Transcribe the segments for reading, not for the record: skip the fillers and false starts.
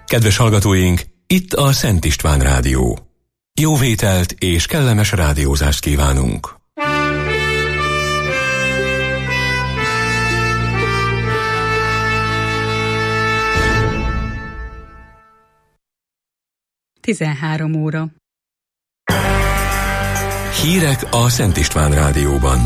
Kedves hallgatóink, itt a Szent István Rádió. Jó vételt és kellemes rádiózást kívánunk! Tizenhárom óra. Hírek a Szent István Rádióban.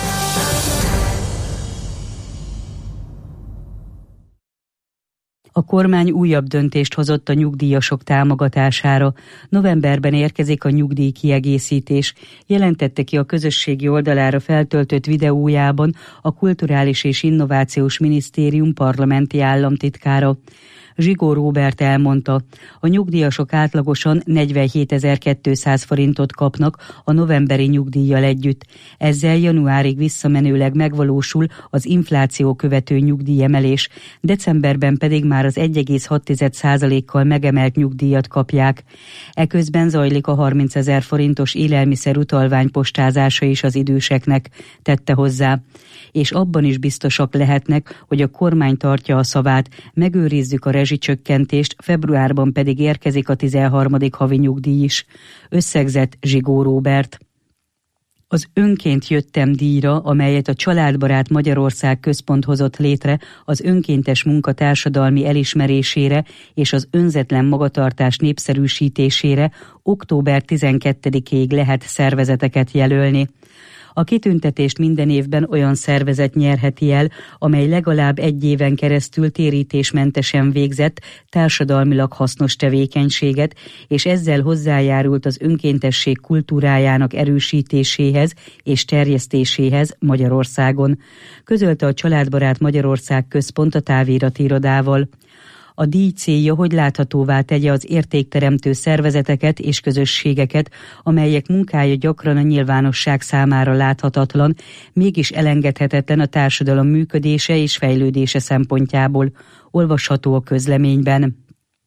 A kormány újabb döntést hozott a nyugdíjasok támogatására. Novemberben érkezik a nyugdíjkiegészítés, jelentette ki a közösségi oldalára feltöltött videójában a Kulturális és Innovációs Minisztérium parlamenti államtitkára. Zsigó Róbert elmondta, a nyugdíjasok átlagosan 47.200 forintot kapnak a novemberi nyugdíjjal együtt. Ezzel januárig visszamenőleg megvalósul az infláció követő nyugdíjemelés, decemberben pedig már az 1,6%-kal megemelt nyugdíjat kapják. Eközben zajlik a 30 000 forintos élelmiszer utalvány postázása is az időseknek, tette hozzá. És abban is biztosak lehetnek, hogy a kormány tartja a szavát, megőrizzük a rezsicsökkentést, februárban pedig érkezik a 13. havi nyugdíj is, összegzett Zsigó Róbert. Az Önként jöttem díjra, amelyet a Családbarát Magyarország Központ hozott létre az önkéntes munka társadalmi elismerésére és az önzetlen magatartás népszerűsítésére október 12-ig lehet szervezeteket jelölni. A kitüntetést minden évben olyan szervezet nyerheti el, amely legalább 1 éven keresztül térítésmentesen végzett társadalmilag hasznos tevékenységet, és ezzel hozzájárult az önkéntesség kultúrájának erősítéséhez és terjesztéséhez Magyarországon, közölte a Családbarát Magyarország Központ a távirati irodával. A díj célja, hogy láthatóvá tegye az értékteremtő szervezeteket és közösségeket, amelyek munkája gyakran a nyilvánosság számára láthatatlan, mégis elengedhetetlen a társadalom működése és fejlődése szempontjából, olvasható a közleményben.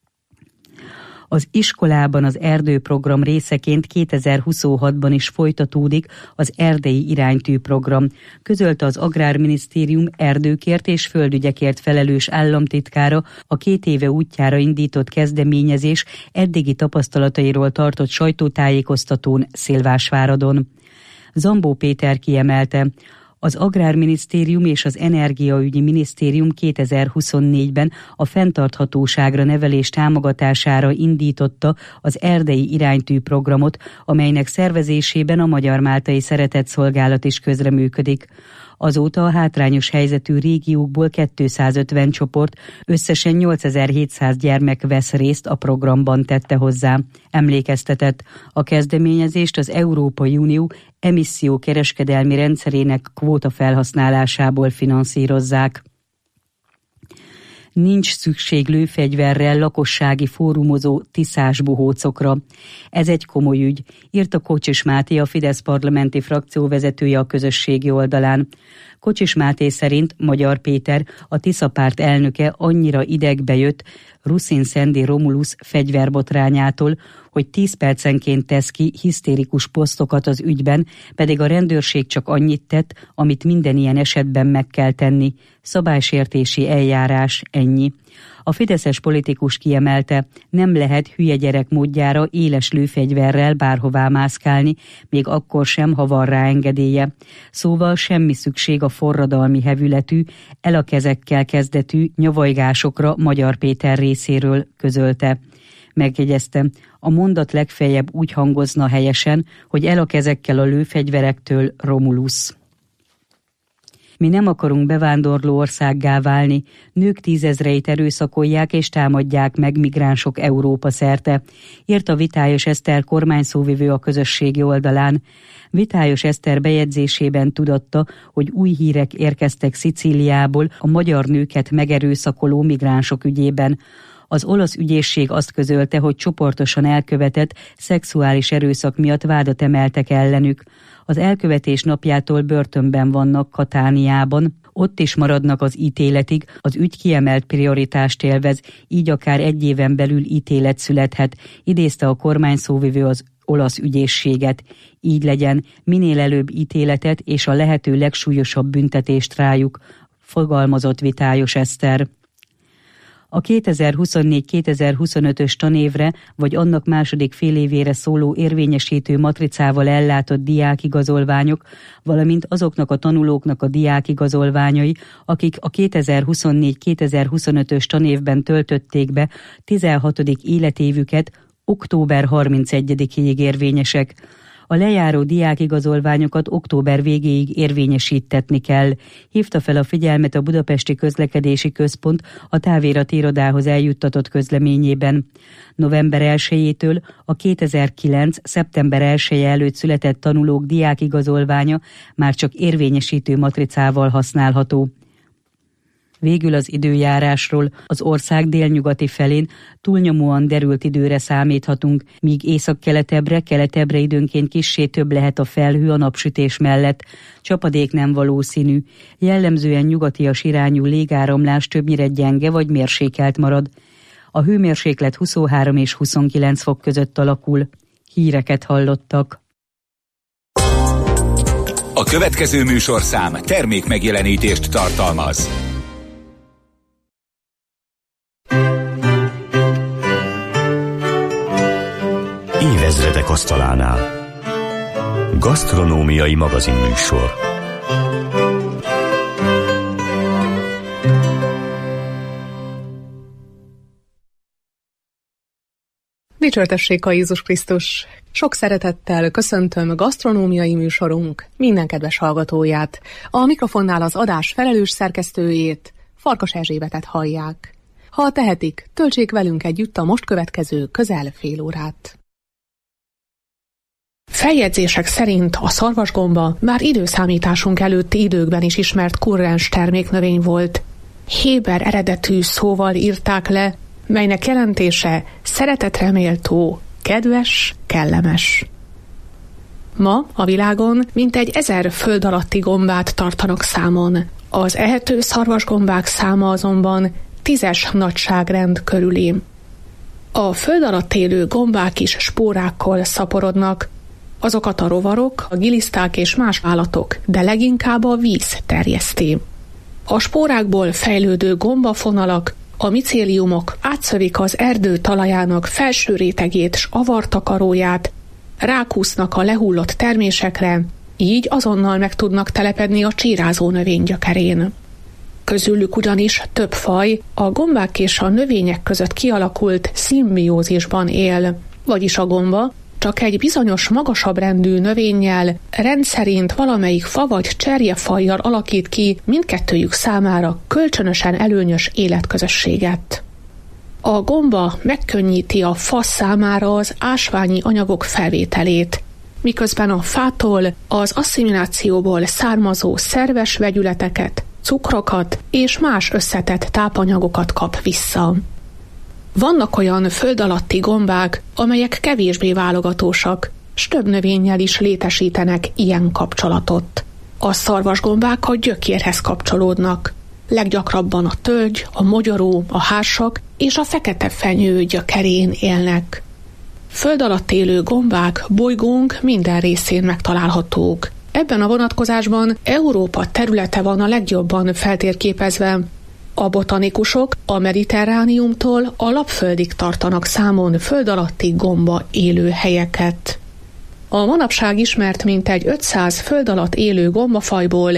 Az iskolában az erdőprogram részeként 2026-ban is folytatódik az erdei iránytű program, közölte az Agrárminisztérium erdőkért és földügyekért felelős államtitkára a 2 éve útjára indított kezdeményezés eddigi tapasztalatairól tartott sajtótájékoztatón Szilvásváradon. Zambó Péter kiemelte, az Agrárminisztérium és az Energiaügyi Minisztérium 2024-ben a fenntarthatóságra nevelés támogatására indította az erdei iránytű programot, amelynek szervezésében a Magyar Máltai Szeretetszolgálat is közreműködik. Azóta a hátrányos helyzetű régiókból 250 csoport, összesen 8700 gyermek vesz részt a programban, tette hozzá. Emlékeztetett, a kezdeményezést az Európai Unió emissziókereskedelmi rendszerének kvóta felhasználásából finanszírozzák. Nincs szükség lőfegyverrel lakossági fórumozó tiszás bohócokra. Ez egy komoly ügy, írta Kocsis Máté, a Fidesz parlamenti frakcióvezetője a közösségi oldalán. Kocsis Máté szerint Magyar Péter, a Tisza párt elnöke annyira idegbe jött Ruszin Szendi Romulus fegyverbotrányától, hogy 10 percenként tesz ki hisztérikus posztokat az ügyben, pedig a rendőrség csak annyit tett, amit minden ilyen esetben meg kell tenni. Szabálysértési eljárás, ennyi. A fideszes politikus kiemelte, nem lehet hülye gyerek módjára éles lőfegyverrel bárhová mászkálni, még akkor sem, ha van rá engedélye. Szóval semmi szükség a forradalmi hevületű, el a kezekkel kezdetű nyavajgásokra Magyar Péter részéről, közölte. Megjegyeztem, a mondat legfeljebb úgy hangozna helyesen, hogy el a kezekkel a lőfegyverektől, Romulus. Mi nem akarunk bevándorló országgá válni, nők 10 000-eit erőszakolják és támadják meg migránsok Európa szerte, írta Vitályos Eszter kormányszóvivő a közösségi oldalán. Vitályos Eszter bejegyzésében tudatta, hogy új hírek érkeztek Szicíliából a magyar nőket megerőszakoló migránsok ügyében. Az olasz ügyészség azt közölte, hogy csoportosan elkövetett szexuális erőszak miatt vádat emeltek ellenük. Az elkövetés napjától börtönben vannak Katániában, ott is maradnak az ítéletig, az ügy kiemelt prioritást élvez, így akár 1 éven belül ítélet születhet, idézte a kormányszóvivő az olasz ügyészséget. Így legyen, minél előbb ítéletet és a lehető legsúlyosabb büntetést rájuk, fogalmazott Vitályos Eszter. A 2024-2025-ös tanévre vagy annak második félévére szóló érvényesítő matricával ellátott diákigazolványok, valamint azoknak a tanulóknak a diákigazolványai, akik a 2024-2025-ös tanévben töltötték be 16. életévüket, október 31-ig érvényesek. A lejáró diákigazolványokat október végéig érvényesítetni kell. Hívta fel a figyelmet a Budapesti Közlekedési Központ a távirati irodához eljuttatott közleményében. November 1-től a 2009. szeptember 1-je előtt született tanulók diákigazolványa már csak érvényesítő matricával használható. Végül az időjárásról. Az ország délnyugati felén túlnyomóan derült időre számíthatunk, míg keletebre időnként kissé több lehet a felhő a napsütés mellett. Csapadék nem valószínű. Jellemzően nyugatias irányú légáramlás többnyire gyenge vagy mérsékelt marad. A hőmérséklet 23 és 29 fok között alakul. Híreket hallottak. A következő műsorszám termék megjelenítést tartalmaz. Évezredek asztalánál. Gasztronómiai magazinműsor. Dicsértessék a Jézus Krisztus! Sok szeretettel köszöntöm gasztronómiai műsorunk minden kedves hallgatóját. A mikrofonnál az adás felelős szerkesztőjét, Farkas Erzsébetet hallják. Ha tehetik, töltsék velünk együtt a most következő közel fél órát. Feljegyzések szerint a szarvasgomba már időszámításunk előtti időkben is ismert kurrens terméknövény volt. Héber eredetű szóval írták le, melynek jelentése szeretetre méltó, kedves, kellemes. Ma a világon mintegy 1000 föld alatti gombát tartanak számon. Az ehető szarvasgombák száma azonban 10-es nagyságrend körüli. A föld alatt élő gombák is spórákkal szaporodnak, azokat a rovarok, a giliszták és más állatok, de leginkább a víz terjeszti. A spórákból fejlődő gombafonalak, a micéliumok átszövik az erdő talajának felső rétegét s avartakaróját, rákúsznak a lehullott termésekre, így azonnal meg tudnak telepedni a csírázó növény gyökerén. Közülük ugyanis több faj a gombák és a növények között kialakult szimbiózisban él, vagyis a gomba csak egy bizonyos magasabb rendű növényjel, rendszerint valamelyik fa vagy cserjefajjal alakít ki mindkettőjük számára kölcsönösen előnyös életközösséget. A gomba megkönnyíti a fa számára az ásványi anyagok felvételét, miközben a fától az asszimilációból származó szerves vegyületeket, cukrokat és más összetett tápanyagokat kap vissza. Vannak olyan föld alatti gombák, amelyek kevésbé válogatósak, s több növényel is létesítenek ilyen kapcsolatot. A szarvasgombák a gyökérhez kapcsolódnak. Leggyakrabban a tölgy, a mogyoró, a hársak és a fekete fenyő gyökerén élnek. Föld alatt élő gombák bolygónk minden részén megtalálhatók. Ebben a vonatkozásban Európa területe van a legjobban feltérképezve. A botanikusok a Mediterrániumtól a Lapföldig tartanak számon föld alatti gomba élőhelyeket. A manapság ismert mintegy 500 föld alatt élő gombafajból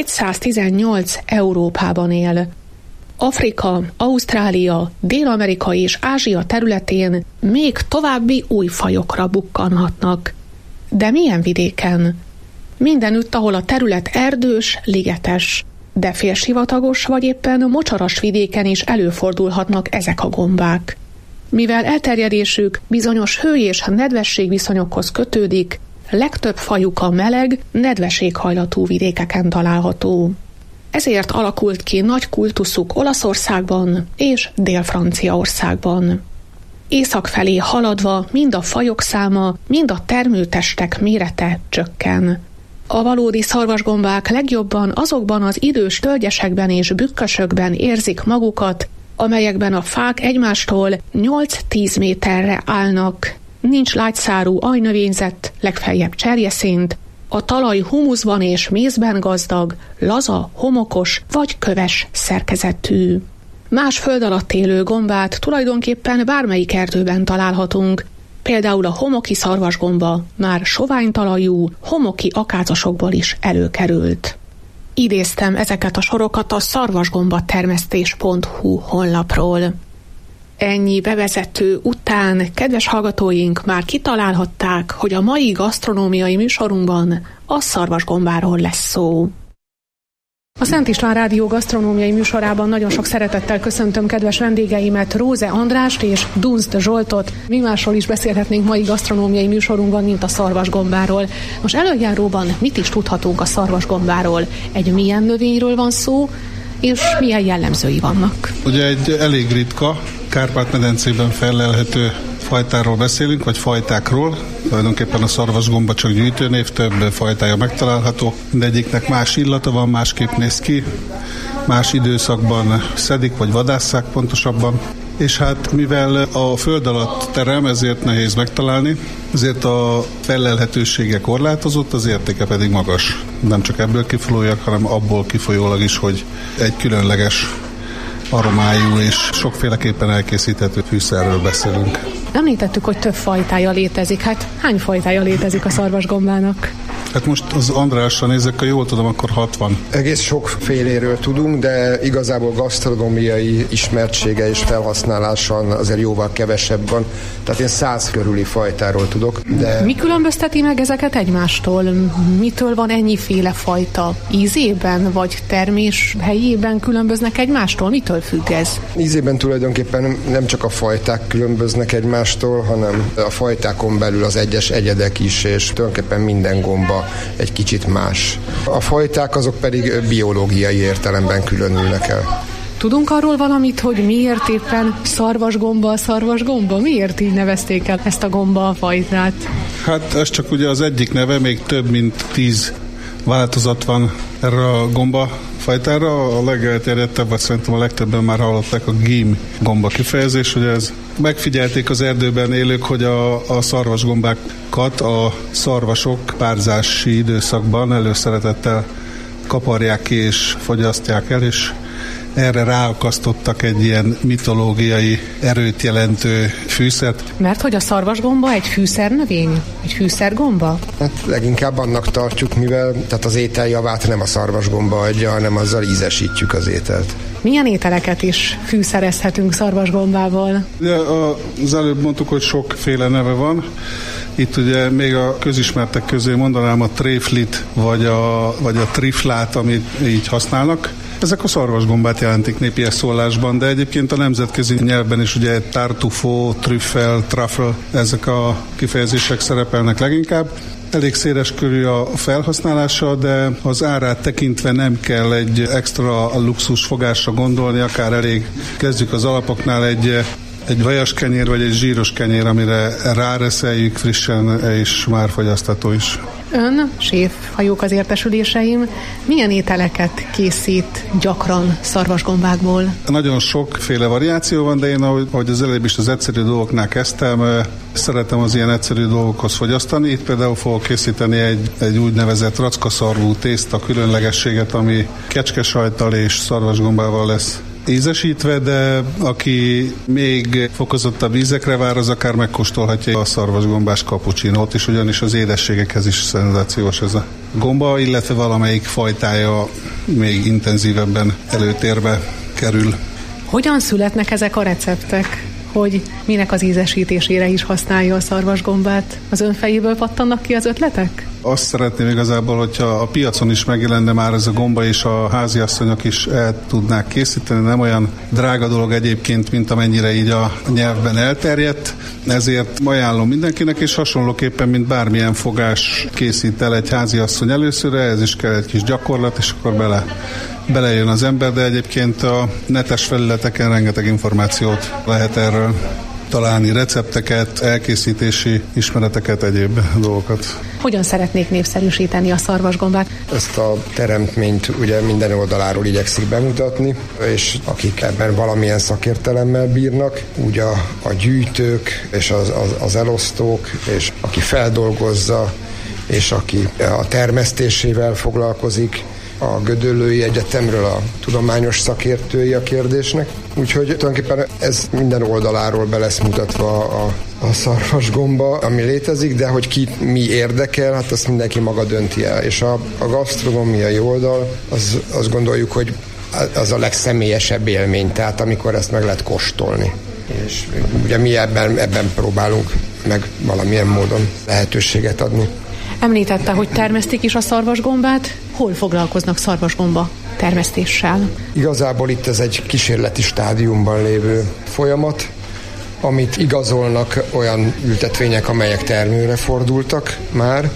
218 Európában él. Afrika, Ausztrália, Dél-Amerika és Ázsia területén még további új fajokra bukkanhatnak. De milyen vidéken? Mindenütt, ahol a terület erdős, ligetes, de félsivatagos vagy éppen mocsaras vidéken is előfordulhatnak ezek a gombák. Mivel elterjedésük bizonyos hő- és nedvesség viszonyokhoz kötődik, legtöbb fajuk a meleg, nedves éghajlatú vidékeken található. Ezért alakult ki nagy kultuszuk Olaszországban és Dél-Franciaországban. Észak felé haladva mind a fajok száma, mind a termőtestek mérete csökken. A valódi szarvasgombák legjobban azokban az idős tölgyesekben és bükkösökben érzik magukat, amelyekben a fák egymástól 8-10 méterre állnak. Nincs lágyszárú ajnövényzet, legfeljebb cserjeszint, a talaj humuszban és mézben gazdag, laza, homokos vagy köves szerkezetű. Más föld alatt élő gombát tulajdonképpen bármelyik erdőben találhatunk. Például a homoki szarvasgomba már soványtalajú, homoki akácosokból is előkerült. Idéztem ezeket a sorokat a szarvasgombatermesztés.hu honlapról. Ennyi bevezető után, kedves hallgatóink, már kitalálhatták, hogy a mai gasztronómiai műsorunkban a szarvasgombáról lesz szó. A Szent István Rádió gasztronómiai műsorában nagyon sok szeretettel köszöntöm kedves vendégeimet, Róze Andrást és Dunst Zsoltot. Mi másról is beszélhetnénk mai gasztronómiai műsorunkban, mint a szarvasgombáról. Most előjáróban mit is tudhatunk a szarvasgombáról? Egy milyen növényről van szó, és milyen jellemzői vannak? Ugye egy elég ritka, Kárpát-medencében fellelhető fajtáról beszélünk, vagy fajtákról. Tulajdonképpen a szarvasgomba csak gyűjtőnév, több fajtája megtalálható. Mindegyiknek más illata van, másképp néz ki, más időszakban szedik, vagy vadásszák pontosabban. És hát mivel a föld alatt terem, ezért nehéz megtalálni, ezért a fellelhetősége korlátozott, az értéke pedig magas. Nem csak ebből kifolyólag, hanem abból kifolyólag is, hogy egy különleges aromájú és sokféleképpen elkészíthető fűszerről beszélünk. Említettük, hogy több fajtája létezik. Hát hány fajtája létezik a szarvasgombának? Hát most az Andrással nézek, ha jól tudom, akkor 60. Egész sokféléről tudunk, de igazából gasztronómiai ismertsége és felhasználása azért jóval kevesebb van. Tehát én 100 körüli fajtáról tudok. De... Mi különbözteti meg ezeket egymástól? Mitől van ennyiféle fajta? Ízében vagy termés helyében különböznek egymástól? Mitől függ ez? Ízében tulajdonképpen nem csak a fajták különböznek egymástól, hanem a fajtákon belül az egyes egyedek is, és tulajdonképpen minden gomba egy kicsit más. A fajták azok pedig biológiai értelemben különülnek el. Tudunk arról valamit, hogy miért éppen szarvasgomba? Miért így nevezték el ezt a gombafajtát? Hát ez csak ugye az egyik neve, még több mint 10 változat van erre a gombafajtára. A legelterjedtebb, vagy szerintem a legtöbben már hallották, a gím gomba kifejezés, hogy ez megfigyelték az erdőben élők, hogy a szarvasgombákat a szarvasok párzási időszakban előszeretettel kaparják ki és fogyasztják el, és erre ráakasztottak egy ilyen mitológiai erőt jelentő fűszert. Mert hogy a szarvasgomba egy fűszernövény? Egy fűszergomba? Hát leginkább annak tartjuk, mivel tehát az étel javát nem a szarvasgomba adja, hanem azzal ízesítjük az ételt. Milyen ételeket is fűszerezhetünk szarvasgombával? Ugye az előbb mondtuk, hogy sokféle neve van. Itt ugye még a közismertek közé mondanám a tréflit, vagy a triflát, amit így használnak. Ezek a szarvasgombát jelentik népi szólásban, de egyébként a nemzetközi nyelvben is ugye tartufo, trüffel, truffle, ezek a kifejezések szerepelnek leginkább. Elég széles körű a felhasználása, de az árát tekintve nem kell egy extra luxus fogásra gondolni, akár elég kezdjük az alapoknál egy vajas kenyér vagy egy zsíros kenyér, amire ráreszeljük frissen, és már fogyasztható is. Ön, séf, ha jók az értesüléseim, milyen ételeket készít gyakran szarvasgombákból? Nagyon sokféle variáció van, de én, ahogy az előbb is az egyszerű dolgoknál kezdtem, szeretem az ilyen egyszerű dolgokhoz fogyasztani. Itt például fogok készíteni egy úgynevezett rackaszarvú tészta különlegességet, ami kecskesajttal és szarvasgombával lesz ízesítve, de aki még fokozottabb ízekre vár, az akár megkóstolhatja a szarvasgombás kapucsinót is, ugyanis az édességekhez is szenzációs ez a gomba, illetve valamelyik fajtája még intenzívebben előtérbe kerül. Hogyan születnek ezek a receptek, hogy minek az ízesítésére is használja a szarvasgombát? Az ön fejéből pattannak ki az ötletek? Azt szeretném igazából, hogyha a piacon is megjelenne már ez a gomba, és a háziasszonyok is el tudnák készíteni. Nem olyan drága dolog egyébként, mint amennyire így a nyelvben elterjedt. Ezért ajánlom mindenkinek, és hasonlóképpen, mint bármilyen fogás készít el egy háziasszony először, ez is kell egy kis gyakorlat, és akkor belejön az ember, de egyébként a netes felületeken rengeteg információt lehet erről találni, recepteket, elkészítési ismereteket, egyéb dolgokat. Hogyan szeretnék népszerűsíteni a szarvasgombát? Ezt a teremtményt ugye minden oldaláról igyekszik bemutatni, és akik ebben valamilyen szakértelemmel bírnak, úgy a gyűjtők és az elosztók, és aki feldolgozza, és aki a termesztésével foglalkozik, a Gödöllői Egyetemről a tudományos szakértői a kérdésnek. Úgyhogy tulajdonképpen ez minden oldaláról be lesz mutatva a szarvasgomba, ami létezik, de hogy ki mi érdekel, hát azt mindenki maga dönti el. És a gasztronómiai oldal, azt gondoljuk, hogy az a legszemélyesebb élmény, tehát amikor ezt meg lehet kóstolni. És ugye mi ebben próbálunk meg valamilyen módon lehetőséget adni. Említette, hogy termesztik is a szarvasgombát. Hol foglalkoznak szarvasgomba termesztéssel? Igazából itt ez egy kísérleti stádiumban lévő folyamat, amit igazolnak olyan ültetvények, amelyek termőre fordultak már,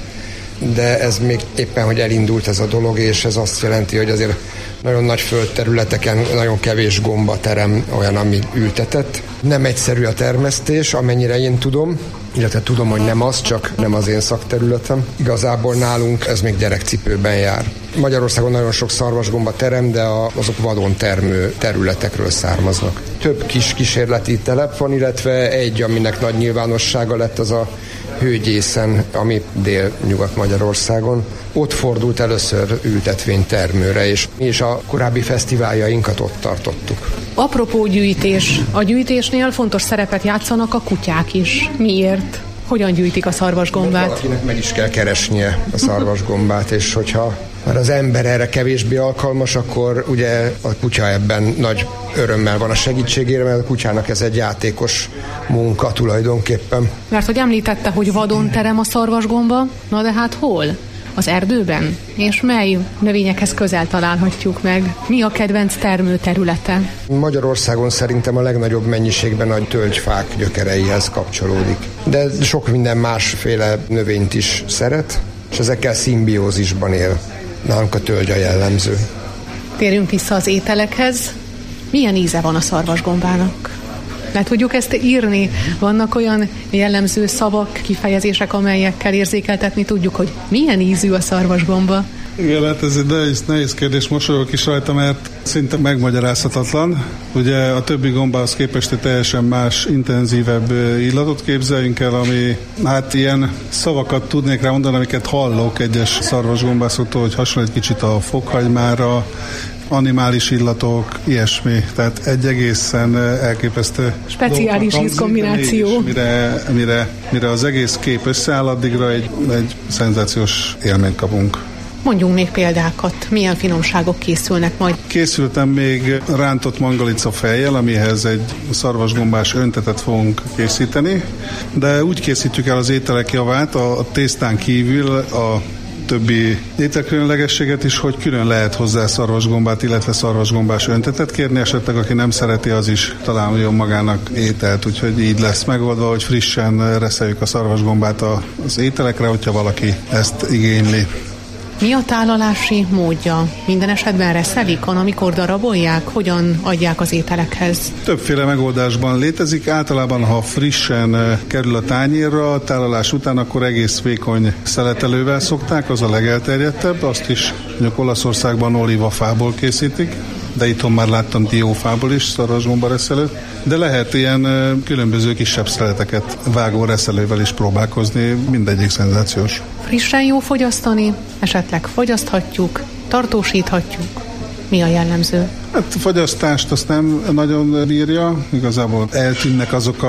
de ez még éppen, hogy elindult ez a dolog, és ez azt jelenti, hogy azért nagyon nagy földterületeken nagyon kevés gombaterem olyan, ami ültetett. Nem egyszerű a termesztés, amennyire én tudom, illetve tudom, hogy nem az, csak nem az én szakterületem. Igazából nálunk ez még gyerekcipőben jár. Magyarországon nagyon sok szarvasgomba terem, de azok vadon termő területekről származnak. Több kis kísérleti telep van, illetve egy, aminek nagy nyilvánossága lett, az a Hőgyészen, ami Dél-Nyugat-Magyarországon. Ott fordult először ültetvénytermőre, és mi is a korábbi fesztiváljainkat ott tartottuk. Apropó gyűjtés. A gyűjtésnél fontos szerepet játszanak a kutyák is. Miért? Hogyan gyűjtik a szarvasgombát? Valakinek meg is kell keresnie a szarvasgombát, és hogyha már az ember erre kevésbé alkalmas, akkor ugye a kutya ebben nagy örömmel van a segítségére, mert a kutyának ez egy játékos munka tulajdonképpen. Mert hogy említette, hogy vadon terem a szarvasgomba, na de hát hol? Az erdőben? És mely növényekhez közel találhatjuk meg? Mi a kedvenc termőterülete? Magyarországon szerintem a legnagyobb mennyiségben a tölgyfák gyökereihez kapcsolódik. De sok minden másféle növényt is szeret, és ezekkel szimbiózisban él. Nálunk a tölgy a jellemző. Térjünk vissza az ételekhez. Milyen íze van a szarvasgombának? Le tudjuk ezt írni? Vannak olyan jellemző szavak, kifejezések, amelyekkel érzékeltetni tudjuk, hogy milyen ízű a szarvasgomba? Igen, hát ez egy nehéz kérdés, mosolyogok is rajta, mert szinte megmagyarázhatatlan. Ugye a többi gombához képest egy teljesen más, intenzívebb illatot képzeljünk el, ami hát ilyen szavakat tudnék rá mondani, amiket hallok egyes szarvasgombászoktól, hogy hasonlít kicsit a fokhagymára, animális illatok, ilyesmi. Tehát egy egészen elképesztő speciális ízkombináció. Mire az egész kép összeáll, addigra egy szenzációs élményt kapunk. Mondjunk még példákat, milyen finomságok készülnek majd? Készültem még rántott mangalica fejjel, amihez egy szarvasgombás öntetet fogunk készíteni, de úgy készítjük el az ételek javát, a tésztán kívül a többi ételkülönlegességet is, hogy külön lehet hozzá szarvasgombát, illetve szarvasgombás öntetet kérni, esetleg aki nem szereti, az is találjon magának ételt, úgyhogy így lesz megoldva, hogy frissen reszeljük a szarvasgombát az ételekre, hogyha valaki ezt igényli. Mi a tálalási módja? Minden esetben reszelik, amikor darabolják? Hogyan adják az ételekhez? Többféle megoldásban létezik. Általában, ha frissen kerül a tányérra, a tálalás után, akkor egész vékony szeletelővel szokták, az a legelterjedtebb. Azt is mondjuk Olaszországban olívafából készítik, de itthon már láttam diófából is szarvasgomba reszelőt. De lehet ilyen különböző kisebb szeleteket vágó reszelővel is próbálkozni, mindegyik szenzációs. Frissen jó fogyasztani, esetleg fogyaszthatjuk, tartósíthatjuk. Mi a jellemző? Hát a fogyasztást azt nem nagyon bírja, igazából eltűnnek azok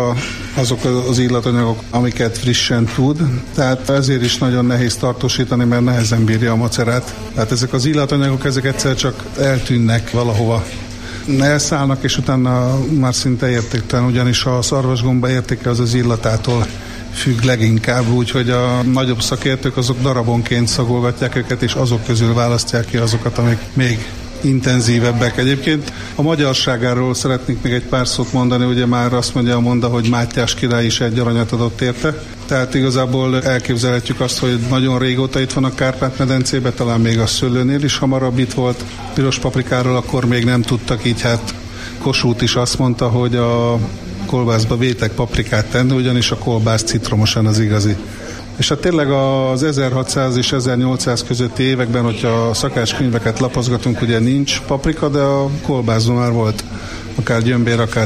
az illatanyagok, amiket frissen tud, tehát ezért is nagyon nehéz tartósítani, mert nehezen bírja a macerát. Tehát ezek az illatanyagok, ezek egyszer csak eltűnnek valahova. Elszállnak, és utána már szinte értéktelen, ugyanis a szarvasgomba értéke az illatától függ leginkább, úgyhogy a nagyobb szakértők azok darabonként szagolgatják őket, és azok közül választják ki azokat, amik még intenzívebbek. Egyébként a magyarságáról szeretnék még egy pár szót mondani, ugye már azt mondja a monda, hogy Mátyás király is egy aranyat adott érte. Tehát igazából elképzelhetjük azt, hogy nagyon régóta itt van a Kárpát-medencében, talán még a szőlőnél is hamarabb itt volt. Piros paprikáról akkor még nem tudtak, így hát Kossuth is azt mondta, hogy a kolbászba vétek paprikát tenni, ugyanis a kolbász citromosan az igazi. És hát tényleg az 1600 és 1800 közötti években, hogyha a szakácskönyveket lapozgatunk, ugye nincs paprika, de a kolbászban már volt akár gyömbér, akár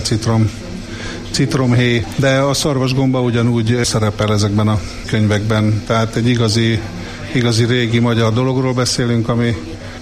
citromhéj, de a szarvasgomba ugyanúgy szerepel ezekben a könyvekben. Tehát egy igazi régi magyar dologról beszélünk, ami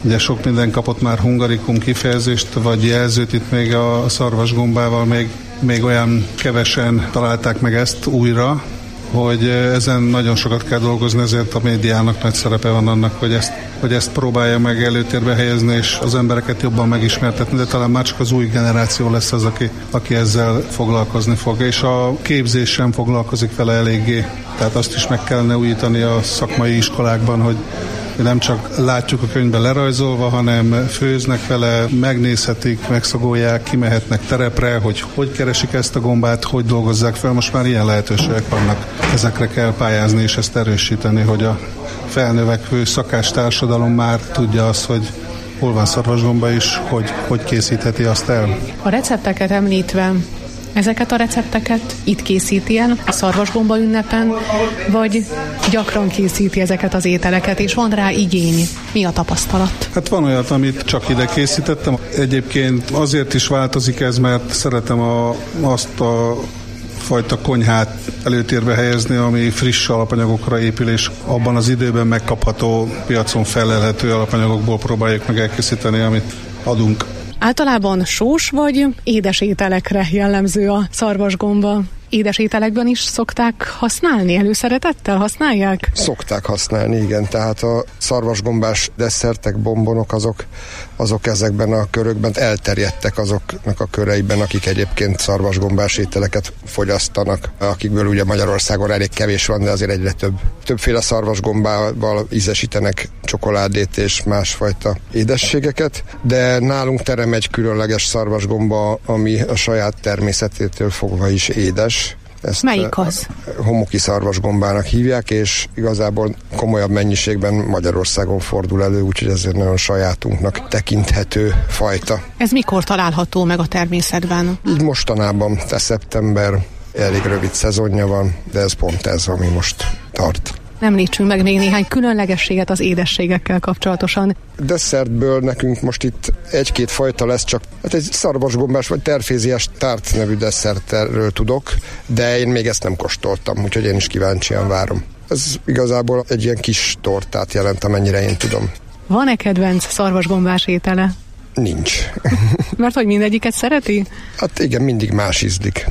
Ugye sok minden kapott már hungarikum kifejezést, vagy jelzőt, itt még a szarvasgombával még olyan kevesen találták meg ezt újra, hogy ezen nagyon sokat kell dolgozni, ezért a médiának nagy szerepe van annak, hogy ezt próbálja meg előtérbe helyezni, és az embereket jobban megismertetni, de talán már csak az új generáció lesz az, aki ezzel foglalkozni fog, és a képzés sem foglalkozik vele eléggé. Tehát azt is meg kellene újítani a szakmai iskolákban, hogy nem csak látjuk a könyvben lerajzolva, hanem főznek vele, megnézhetik, megszagolják, kimehetnek terepre, hogy keresik ezt a gombát, hogy dolgozzák fel. Most már ilyen lehetőségek vannak. Ezekre kell pályázni és ezt erősíteni, hogy a felnövekvő szakás társadalom már tudja azt, hogy hol van szarvasgomba is, hogy készítheti azt el. A recepteket említve, ezeket a recepteket itt készíti el a szarvasgomba ünnepen, vagy gyakran készíti ezeket az ételeket, és van rá igény? Mi a tapasztalat? Hát van olyat, amit csak ide készítettem. Egyébként azért is változik ez, mert szeretem azt a fajta konyhát előtérbe helyezni, ami friss alapanyagokra épül, és abban az időben megkapható, piacon felelhető alapanyagokból próbáljuk meg elkészíteni, amit adunk. Általában sós vagy édes ételekre jellemző a szarvasgomba? Édes ételekben is szokták használni? Előszeretettel használják? Szokták használni, igen. Tehát a szarvasgombás desszertek, bombonok, azok ezekben a körökben elterjedtek azoknak a köreiben, akik egyébként szarvasgombás ételeket fogyasztanak, akikből ugye Magyarországon elég kevés van, de azért egyre többféle szarvasgombával ízesítenek csokoládét és másfajta édességeket, de nálunk terem egy különleges szarvasgomba, ami a saját természetétől fogva is édes. Ezt melyik az? Homoki szarvasgombának hívják, és igazából komolyabb mennyiségben Magyarországon fordul elő, úgyhogy ezért nagyon sajátunknak tekinthető fajta. Ez mikor található meg a természetben? Így mostanában, szeptember, elég rövid szezonja van, de ez pont ez, ami most tart. Említsünk meg még néhány különlegességet az édességekkel kapcsolatosan. Desszertből nekünk most itt egy-két fajta lesz, csak hát egy szarvasgombás vagy terféziás tárt nevű desszertről tudok, de én még ezt nem kóstoltam, úgyhogy én is kíváncsian várom. Ez igazából egy ilyen kis tortát jelent, amennyire én tudom. Van-e kedvenc szarvasgombás étele? Nincs. Mert hogy mindegyiket szereti? Hát igen, mindig más ízlik.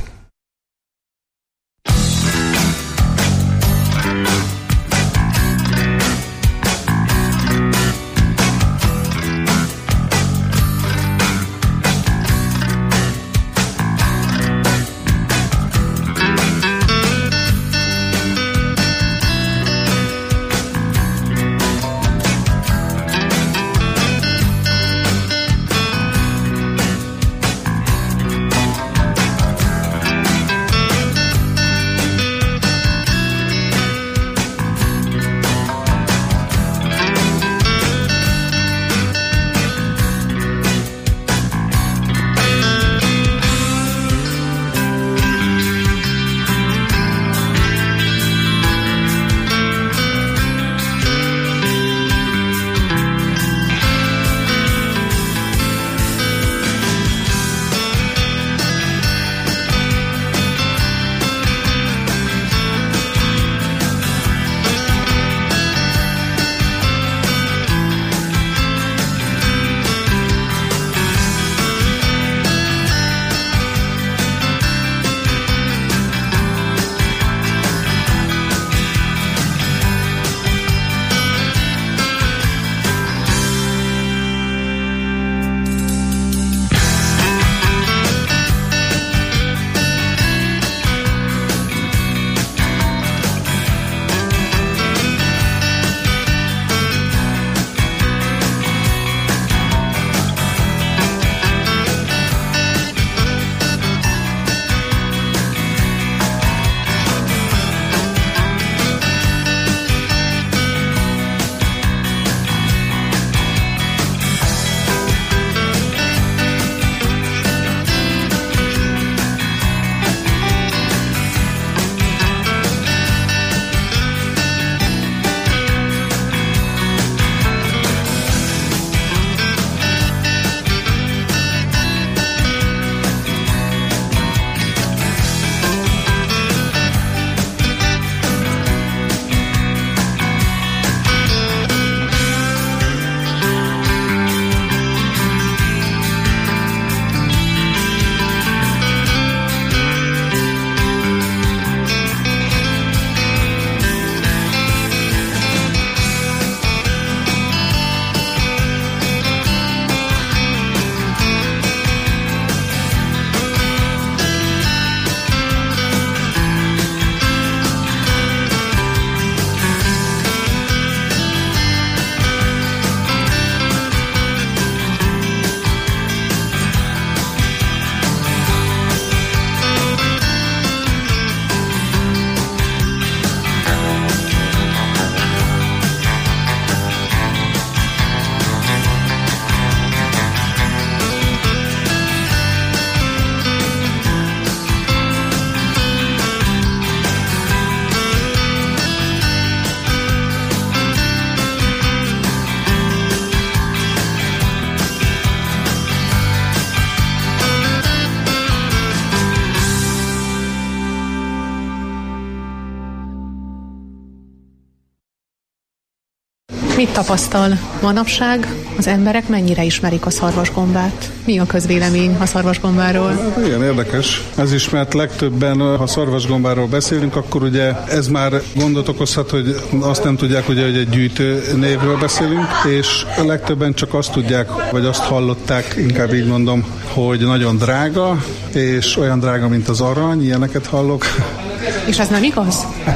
Mit tapasztal manapság? Az emberek mennyire ismerik a szarvasgombát? Mi a közvélemény a szarvasgombáról? Hát igen, érdekes. Ez is, mert legtöbben, ha szarvasgombáról beszélünk, akkor ugye ez már gondot okozhat, hogy azt nem tudják, ugye, hogy egy gyűjtő névről beszélünk, és a legtöbben csak azt tudják, vagy azt hallották, inkább így mondom, hogy nagyon drága, és olyan drága, mint az arany, ilyeneket hallok. És ez nem igaz?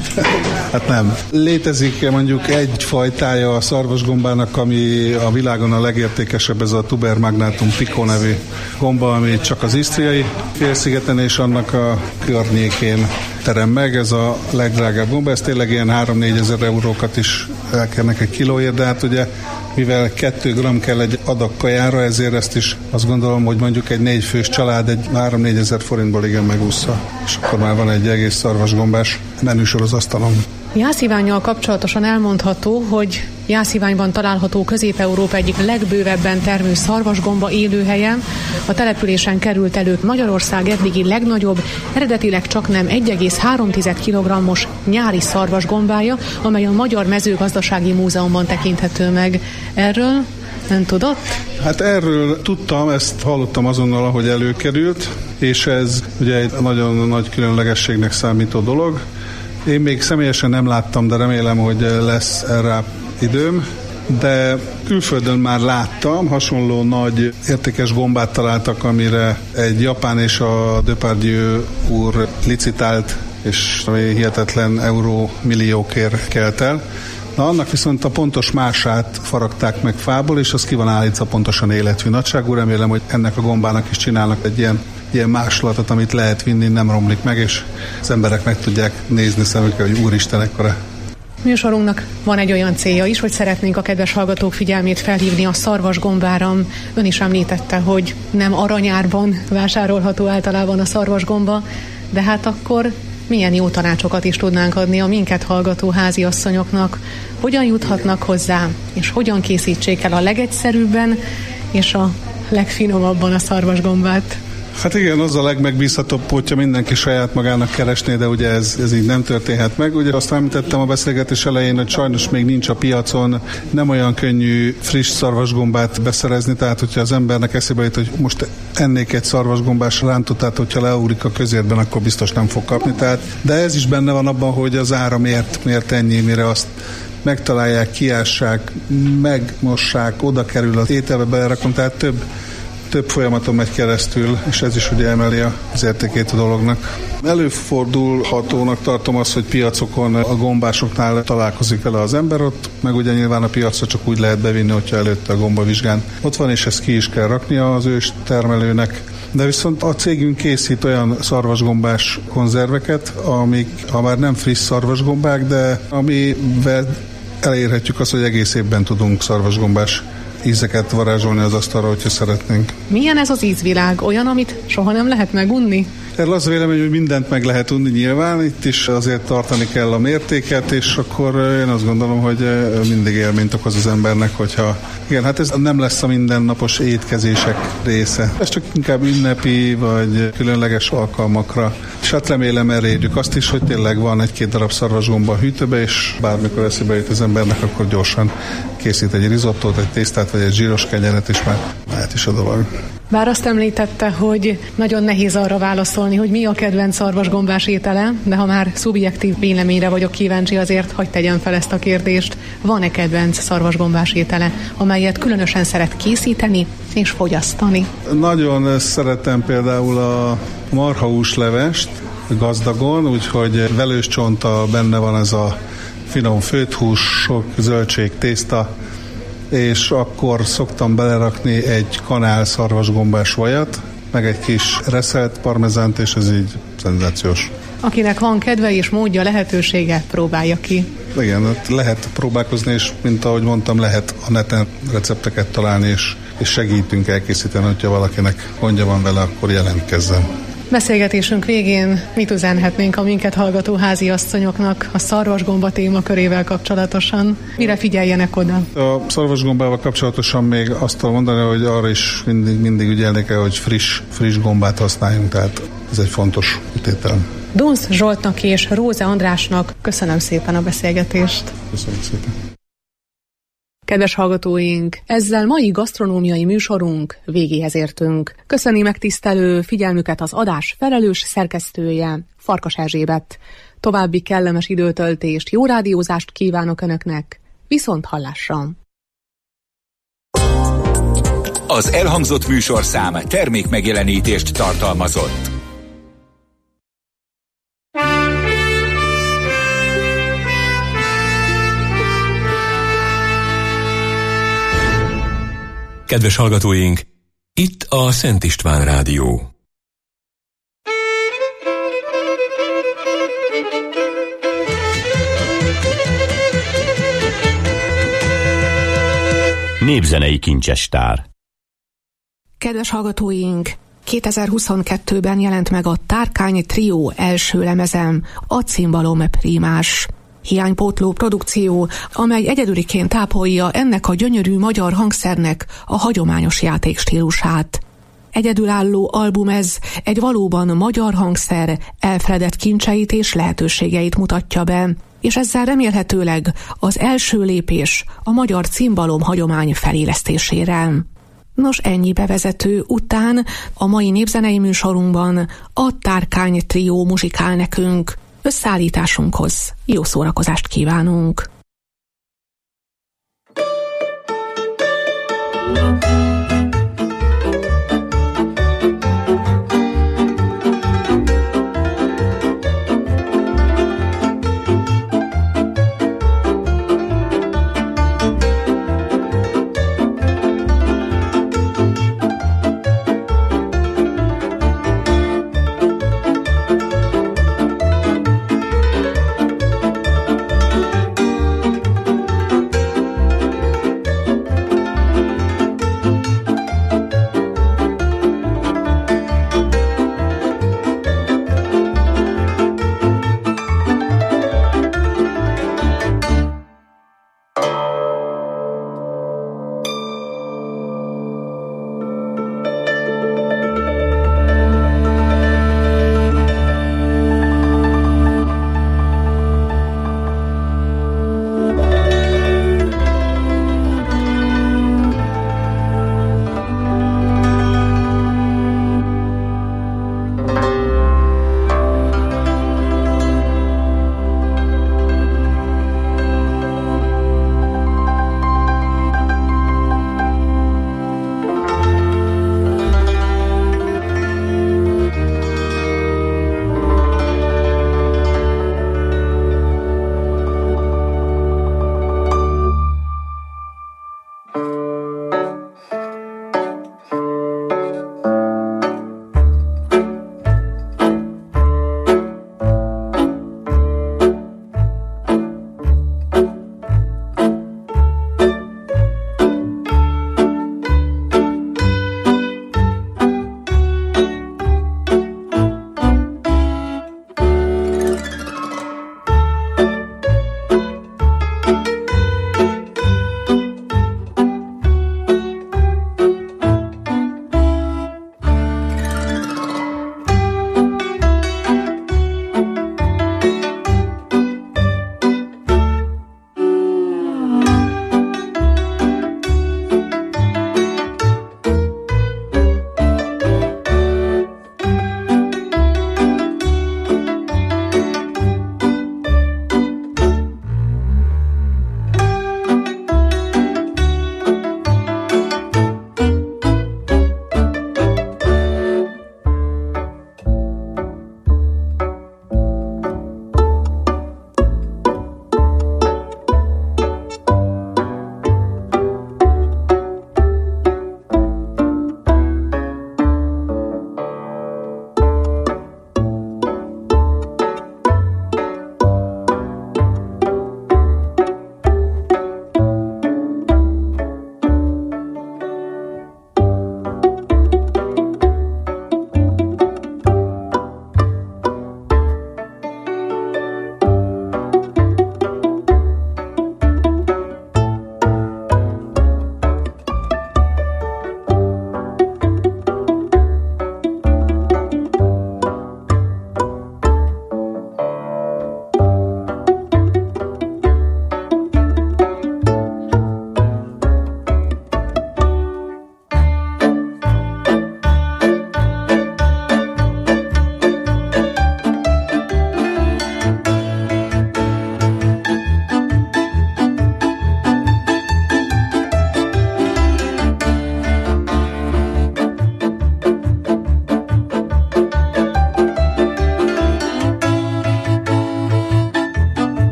Hát nem. Létezik mondjuk egy fajtája a szarvasgombának, ami a világon a legértékesebb, ez a Tuber magnatum pico nevű gomba, ami csak az isztriai félszigeten és annak a környékén terem meg. Ez a legdrágább gomba, ez tényleg ilyen 3-4 ezer eurókat is elkérnek egy kilóért, de hát ugye mivel 2 gram kell egy adag kajára, ezért ezt is azt gondolom, hogy mondjuk egy 4 fős család egy 3-4 ezer forintból igen megúszza. És akkor már van egy egész szarvasgombás menüsor az asztalon. Jászivánnyal kapcsolatosan elmondható, hogy Jásziványban található Közép-Európa egyik legbővebben termő szarvasgomba élőhelye. A településen került elő Magyarország eddigi legnagyobb, eredetileg csaknem 1,3 kg-os nyári szarvasgombája, amely a Magyar Mezőgazdasági Múzeumban tekinthető meg. Erről nem tudott? Hát erről tudtam, ezt hallottam azonnal, ahogy előkerült, és ez ugye egy nagyon nagy különlegességnek számító dolog. Én még személyesen nem láttam, de remélem, hogy lesz erre időm. De külföldön már láttam, hasonló nagy értékes gombát találtak, amire egy japán és a Depardieu úr licitált, és hihetetlen eurómilliókért kelt el. Na, annak viszont a pontos mását faragták meg fából, és az ki van állítva pontosan életű nagyságú. Remélem, hogy ennek a gombának is csinálnak egy ilyen másolatot, amit lehet vinni, nem romlik meg, és az emberek meg tudják nézni szemükkel, hogy úristen, ekkora. Műsorunknak van egy olyan célja is, hogy szeretnénk a kedves hallgatók figyelmét felhívni a szarvasgombára. Ön is említette, hogy nem aranyárban vásárolható általában a szarvasgomba, de hát akkor milyen jó tanácsokat is tudnánk adni a minket hallgató háziasszonyoknak, hogyan juthatnak hozzá, és hogyan készítsék el a legegyszerűbben és a legfinomabban a szarvasgombát. Hát igen, az a legmegbízhatóbb, hogyha mindenki saját magának keresné, de ugye ez így nem történhet meg. Ugye azt említettem a beszélgetés elején, hogy sajnos még nincs a piacon, nem olyan könnyű friss szarvasgombát beszerezni, tehát hogyha az embernek eszébe jut, hogy most ennék egy szarvasgombás rántot, tehát hogyha leúrik a közérben, akkor biztos nem fog kapni. Tehát, de ez is benne van abban, hogy az ára miért ennyi, mire azt megtalálják, kiássák, megmossák, oda kerül az ételbe, belerakom, tehát több folyamaton megy keresztül, és ez is ugye emeli az értékét a dolognak. Előfordulhatónak tartom azt, hogy piacokon a gombásoknál találkozik vele az ember ott, meg ugye nyilván a piacra csak úgy lehet bevinni, hogyha előtte a gombavizsgán ott van, és ezt ki is kell raknia az ős termelőnek. De viszont a cégünk készít olyan szarvasgombás konzerveket, amik, ha már nem friss szarvasgombák, de amivel elérhetjük azt, hogy egész évben tudunk szarvasgombás ízeket varázsolni az asztalra, hogyha szeretnénk. Milyen ez az ízvilág? Olyan, amit soha nem lehet megunni? Erről az a vélemény, hogy mindent meg lehet unni nyilván, itt is azért tartani kell a mértéket, és akkor én azt gondolom, hogy mindig élményt okoz az embernek, hogyha igen, hát ez nem lesz a mindennapos étkezések része. Ez csak inkább ünnepi, vagy különleges alkalmakra. És hát remélem elérjük azt is, hogy tényleg van 1-2 darab szarvasgomba a hűtőbe, és bármikor eszébe jut az embernek, akkor gyorsan készít egy risottót, egy tésztát, vagy egy zsíros kenyeret, és már lehet is a dolog. Bár azt említette, hogy nagyon nehéz arra válaszolni, hogy mi a kedvenc szarvasgombás étele, de ha már szubjektív véleményre vagyok kíváncsi, azért hadd tegyem fel ezt a kérdést. Van-e kedvenc szarvasgombás étele, amelyet különösen szeret készíteni és fogyasztani? Nagyon szeretem például a marhahúslevest gazdagon, úgyhogy velős csonttal benne van ez a finom főthús, sok zöldség, tészta, és akkor szoktam belerakni egy kanál szarvasgombás vajat, meg egy kis reszelt parmezánt, és ez így szenzációs. Akinek van kedve és módja, lehetősége, próbálja ki. Igen, lehet próbálkozni, és mint ahogy mondtam, lehet a neten recepteket találni, és segítünk elkészíteni, hogyha valakinek gondja van vele, akkor jelentkezzen. Beszélgetésünk végén mit üzenhetnénk a minket hallgató háziasszonyoknak a szarvasgomba témakörével kapcsolatosan? Mire figyeljenek oda? A szarvasgombával kapcsolatosan még azt tudom mondani, hogy arra is mindig ügyelni kell, hogy friss gombát használjunk, tehát ez egy fontos tétel. Dunsz Zsoltnak és Róze Andrásnak köszönöm szépen a beszélgetést. Köszönöm szépen. Kedves hallgatóink, ezzel mai gasztronómiai műsorunk végéhez értünk. Köszöni megtisztelő figyelmüket az adás felelős szerkesztője, Farkas Erzsébet. További kellemes időtöltést, jó rádiózást kívánok Önöknek. Viszont hallásra! Az elhangzott műsorszám termékmegjelenítést tartalmazott. Kedves hallgatóink, itt a Szent István Rádió. Népzenei kincsestár. Kedves hallgatóink, 2022-ben jelent meg a Tárkány Trió első lemezem, a Cimbalom Primás. Hiánypótló produkció, amely egyedüliként tápolja ennek a gyönyörű magyar hangszernek a hagyományos játékstílusát. Egyedülálló album ez, egy valóban magyar hangszer elfeledett kincseit és lehetőségeit mutatja be, és ezzel remélhetőleg az első lépés a magyar cimbalom hagyomány felélesztésére. Nos, ennyi bevezető után a mai népzenei műsorunkban a Tárkány Trió muzsikál nekünk. Összeállításunkhoz jó szórakozást kívánunk!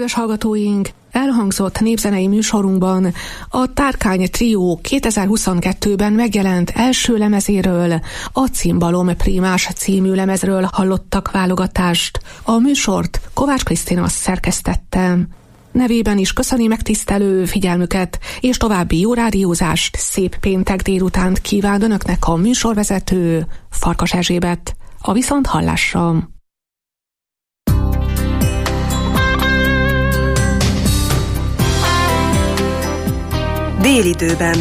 Kedves hallgatóink, elhangzott népzenei műsorunkban a Tárkány Trió 2022-ben megjelent első lemezéről, a Cimbalom Prímás című lemezről hallottak válogatást. A műsort Kovács Krisztina szerkesztette. Nevében is köszöni megtisztelő figyelmüket, és további jó rádiózást, szép péntek délutánt kíván önöknek a műsorvezető Farkas Erzsébet. A viszonthallásra! Délidőben.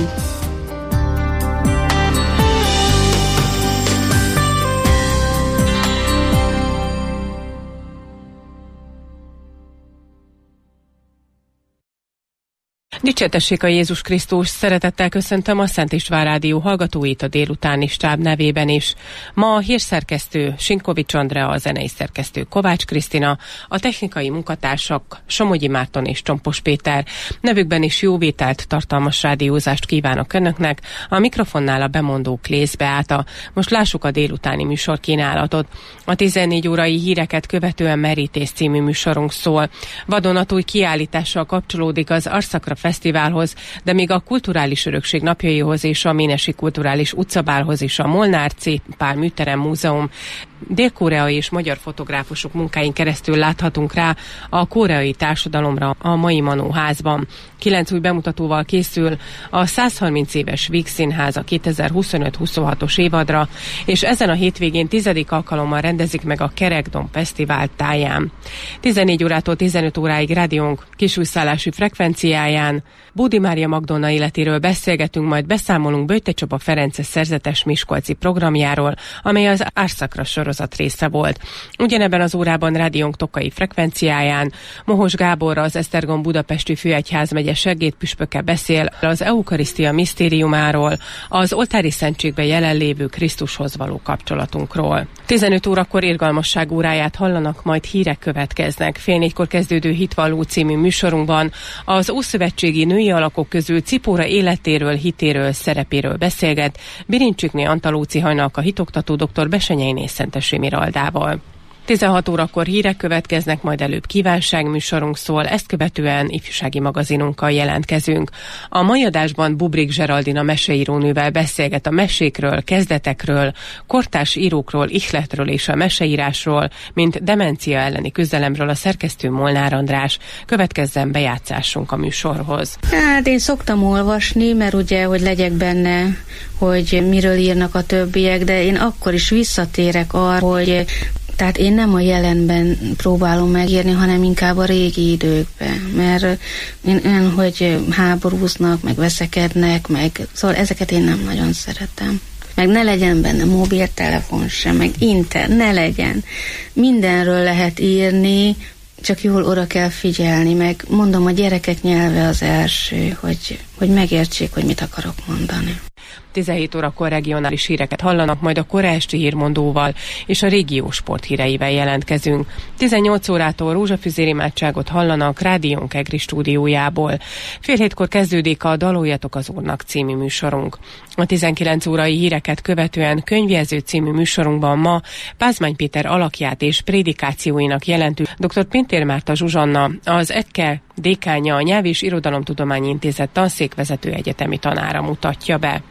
Dicsértessék a Jézus Krisztus, szeretettel köszöntöm a Szent István Rádió hallgatóit a délutáni stáb nevében is. Ma a hírszerkesztő Sinkovics Andrea, a zenei szerkesztő Kovács Krisztina, a technikai munkatársak Somogyi Márton és Csompos Péter. Nevükben is jóvételt, tartalmas rádiózást kívánok önöknek, a mikrofonnál a bemondó Klész Beáta. Most lássuk a délutáni műsor kínálatot. A 14 órai híreket követően Merítés című műsorunk szól. Vadonatúj kiállítással kapcsolódik az Arszakra Fesztiválhoz, de még a Kulturális Örökség napjaihoz és a Ménesi Kulturális Utcabálhoz is a Molnár C. Pál Műterem Múzeum dél-koreai és magyar fotográfusok munkáin keresztül láthatunk rá a koreai társadalomra a mai Manó házban. 9 új bemutatóval készül a 130 éves Víg Színház a 2025-26-os évadra, és ezen a hétvégén 10. alkalommal rendezik meg a Kerekdomb Fesztivál táján. 14 órától 15 óráig rádiónk kisújszállási frekvenciáján Bódi Mária Magdolna életéről beszélgetünk, majd beszámolunk Böjte Csaba Ferences szerzetes miskolci programjáról, amely az Árszakra sorozat része volt. Ugyanebben az órában rádiónk tokai frekvenciáján Mohos Gáborra, az Esztergom budapesti főegyházmegye segédpüspöke beszél az eukarisztia misztériumáról, az oltári szentségben jelenlévő Krisztushoz való kapcsolatunkról. 15 órakor irgalmasság óráját hallanak, majd hírek következnek. Fél 4-kor kezdődő Hitvalló című műsorunkban az ószövetségi női alakok közül Cipóra életéről, hitéről, szerepéről beszélget Birincsikné Antalóci Hajnalka hitoktató dr. Besenyeiné Szentesi Miraldával. 16 órakor hírek következnek, majd előbb kívánságműsorunk szól, ezt követően ifjúsági magazinunkkal jelentkezünk. A mai adásban Bubrik Zseraldina meseírónővel beszélget a mesékről, kezdetekről, kortárs írókról, ihletről és a meseírásról, mint demencia elleni küzdelemről a szerkesztő Molnár András. Következzen bejátszásunk a műsorhoz. Hát én szoktam olvasni, mert ugye, hogy legyek benne, hogy miről írnak a többiek, de én akkor is visszatérek arra, hogy tehát én nem a jelenben próbálom megírni, hanem inkább a régi időkben, mert én, hogy háborúznak, meg veszekednek, meg szóval ezeket én nem nagyon szeretem. Meg ne legyen benne mobiltelefon sem, meg ne legyen. Mindenről lehet írni, csak jól oda kell figyelni, meg mondom, a gyerekek nyelve az első, hogy megértsék, hogy mit akarok mondani. 17 órakor regionális híreket hallanak, majd a kora esti hírmondóval és a régió sporthíreivel jelentkezünk. 18 órától rózsafüzér imádságot hallanak rádiónk EGRI stúdiójából. Fél 7-kor kezdődik a Daloljatok az Úrnak című műsorunk. A 19 órai híreket követően Könyvjelző című műsorunkban ma Pázmány Péter alakját és prédikációinak jelentő dr. Pintér Márta Zsuzsanna, az ETKE dékánja, a Nyelv és Irodalomtudományi Intézet tanszékvezető egyetemi tanára mutatja be.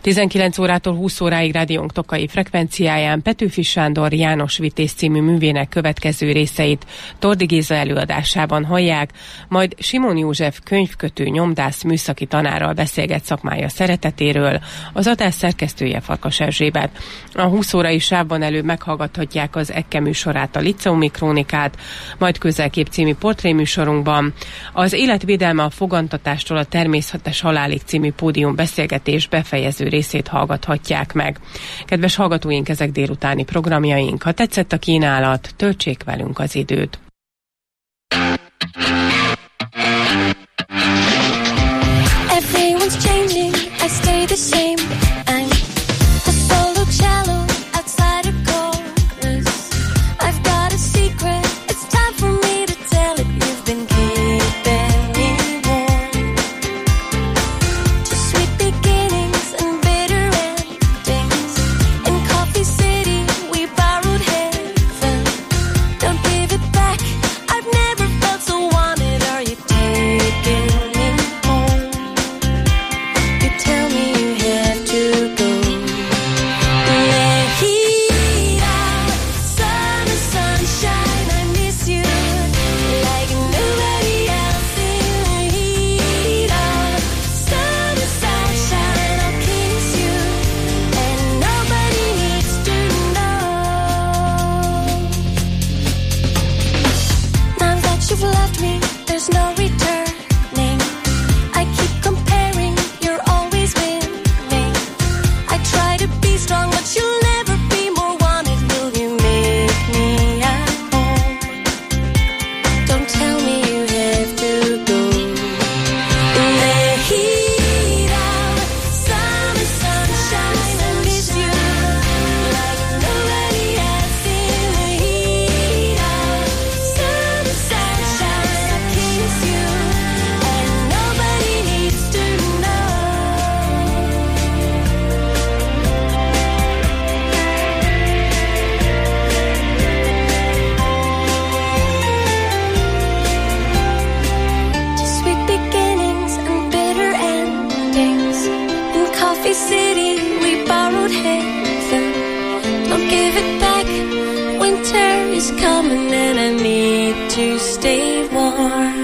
19 órától 20 óráig rádiónk tokai frekvenciáján Petőfi Sándor János Vitéz című művének következő részeit Tordi Géza előadásában hallják, majd Simon József könyvkötő nyomdász műszaki tanárral beszélget szakmája szeretetéről, az adás szerkesztője Farkas Erzsébet. A 20 órai sávban előbb meghallgathatják az EKKE műsorát, a Liceumi Krónikát, majd Közelkép című portréműsorunkban az Életvédelme a fogantatástól a természetes halálig című pódium beszélgetés befejező részét hallgathatják meg. Kedves hallgatóink, ezek délutáni programjaink. Ha tetszett a kínálat, töltsék velünk az időt. Everyone's changing, I stay the same. I'm the soul look shallow outside a chorus. I've got a secret, it's time for me to tell it. You've been keeping me warm. To sweet beginnings and bitter endings. In Coffee City we borrowed heaven. Don't give it back, I've never felt so wanted. winter is coming and I need to stay warm.